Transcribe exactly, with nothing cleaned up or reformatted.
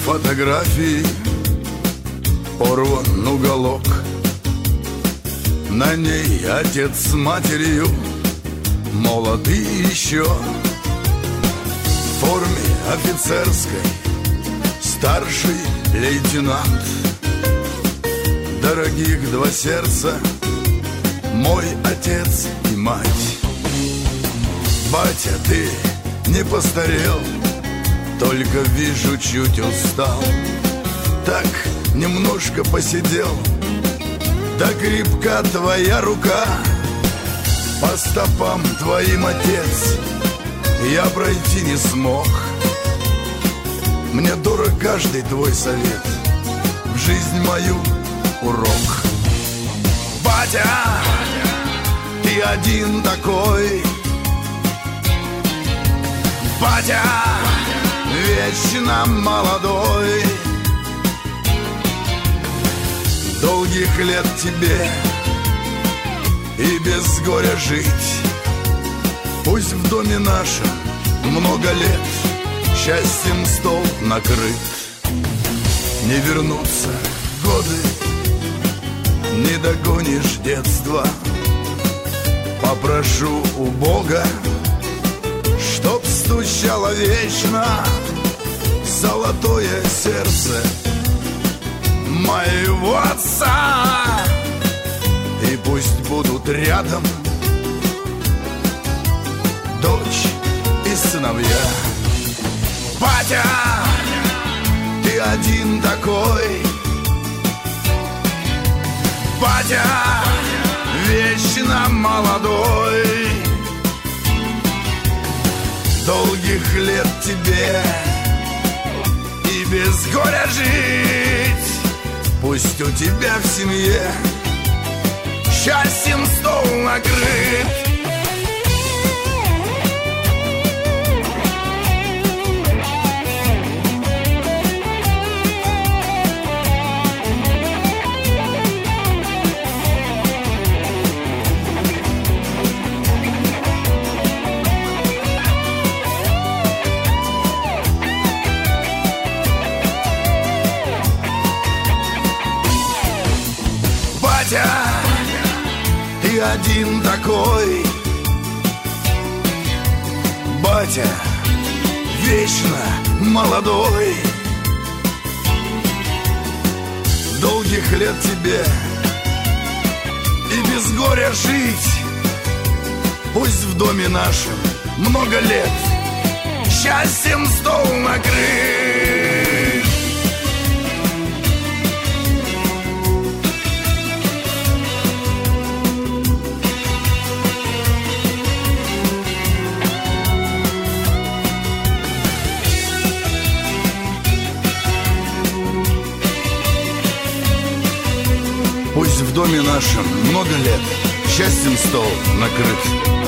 фотографии порван уголок. На ней отец с матерью молоды еще. В форме офицерской старший лейтенант. Дорогих два сердца, мой отец и мать. Батя, ты не постарел, только вижу, чуть устал. Так немножко посидел, да крепка твоя рука. По стопам твоим, отец, я пройти не смог. Мне дорог каждый твой совет, в жизнь мою урок. Батя, ты один такой. Батя, вечно молодой. Долгих лет тебе и без горя жить. Пусть в доме нашем много лет счастьем стол накрыт. Не вернутся годы, не догонишь детства. Попрошу у Бога, чтоб стучало вечно золотое сердце моего отца. И пусть будут рядом дочь и сыновья. Батя, ты один такой. Батя, вечно молодой. Долгих лет тебе и без горя жить. Пусть у тебя в семье счастьем стол накрыт. Батя, ты один такой. Батя, вечно молодой. Долгих лет тебе и без горя жить. Пусть в доме нашем много лет счастьем стол накрыт. Пусть в доме нашем много лет счастьем стол накрыт.